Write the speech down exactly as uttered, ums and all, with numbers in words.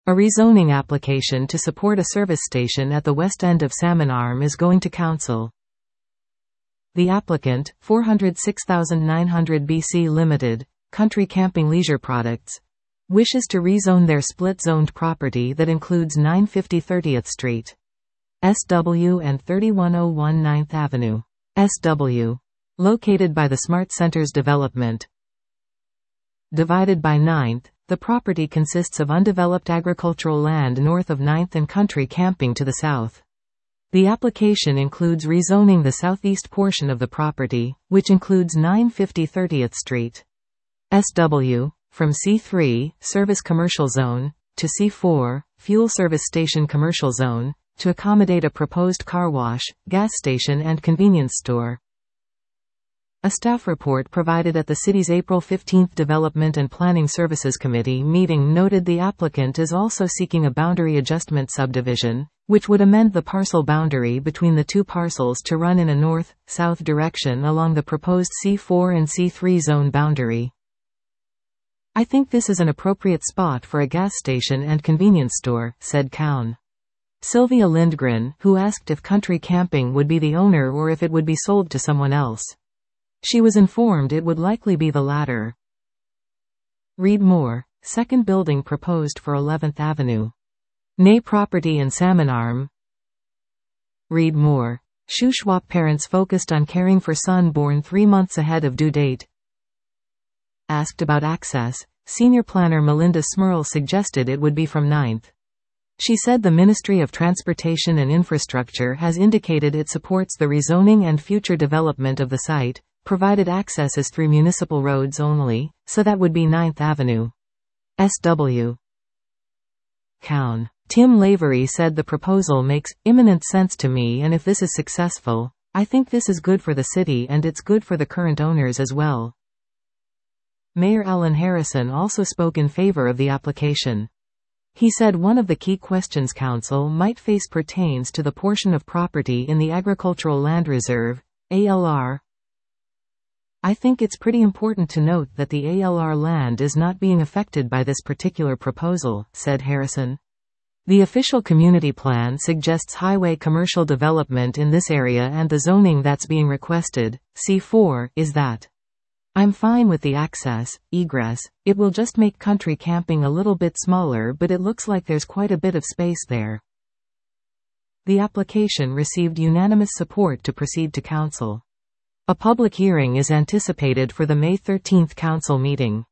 A rezoning application to support a service station at the west end of Salmon Arm is going to council. The applicant, four oh six nine hundred B C Limited, Country Camping Leisure Products, wishes to rezone their split-zoned property that includes nine fifty thirtieth Street, S W and thirty-one oh one ninth Avenue, S W, located by the Smart Centers development. Divided by ninth, the property consists of undeveloped agricultural land north of ninth and country camping to the south. The application includes rezoning the southeast portion of the property, which includes nine fifty thirtieth Street, S W, from C three, Service Commercial Zone, to C four, Fuel Service Station Commercial Zone, to accommodate a proposed car wash, gas station and convenience store. A staff report provided at the city's April fifteenth Development and Planning Services Committee meeting noted the applicant is also seeking a boundary adjustment subdivision, which would amend the parcel boundary between the two parcels to run in a north-south direction along the proposed C four and C three zone boundary. I think this is an appropriate spot for a gas station and convenience store, said Cowan. Sylvia Lindgren, who asked if Country Camping would be the owner or if it would be sold to someone else. She was informed it would likely be the latter. Read more. Second building proposed for eleventh Avenue. Nay property in Salmon Arm. Read more. Shuswap parents focused on caring for son born three months ahead of due date. Asked about access, senior planner Melinda Smurl suggested it would be from ninth. She said the Ministry of Transportation and Infrastructure has indicated it supports the rezoning and future development of the site, provided access is through municipal roads only, so that would be ninth Avenue. S W. Cowan. Tim Lavery said the proposal makes imminent sense to me, and if this is successful, I think this is good for the city and it's good for the current owners as well. Mayor Alan Harrison also spoke in favor of the application. He said one of the key questions council might face pertains to the portion of property in the Agricultural Land Reserve, A L R. I think it's pretty important to note that the A L R land is not being affected by this particular proposal, said Harrison. The official community plan suggests highway commercial development in this area and the zoning that's being requested, C four, is that. I'm fine with the access, egress, it will just make country camping a little bit smaller, but it looks like there's quite a bit of space there. The application received unanimous support to proceed to council. A public hearing is anticipated for the May thirteenth council meeting.